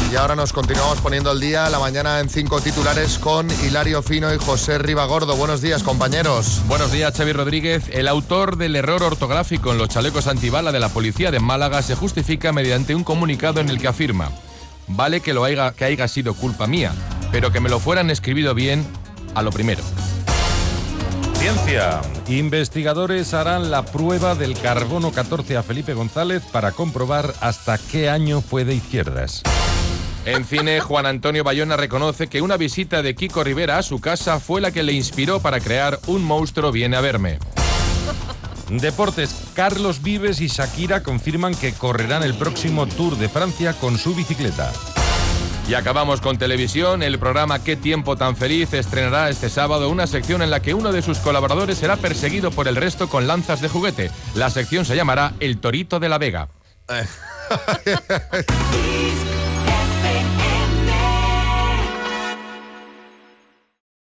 Y ahora nos continuamos poniendo al día la mañana en 5 titulares con Hilario Fino y José Ribagordo. Buenos días, compañeros. Buenos días, Xavi Rodríguez. El autor del error ortográfico en los chalecos antibala de la policía de Málaga se justifica mediante un comunicado en el que afirma: vale que haya sido culpa mía, pero que me lo fueran escribido bien a lo primero. Ciencia. Investigadores harán la prueba del carbono 14 a Felipe González para comprobar hasta qué año fue de izquierdas. En cine, Juan Antonio Bayona reconoce que una visita de Kiko Rivera a su casa fue la que le inspiró para crear Un monstruo viene a verme. Deportes. Carlos Vives y Shakira confirman que correrán el próximo Tour de Francia con su bicicleta. Y acabamos con televisión. El programa Qué tiempo tan feliz estrenará este sábado una sección en la que uno de sus colaboradores será perseguido por el resto con lanzas de juguete. La sección se llamará El Torito de la Vega.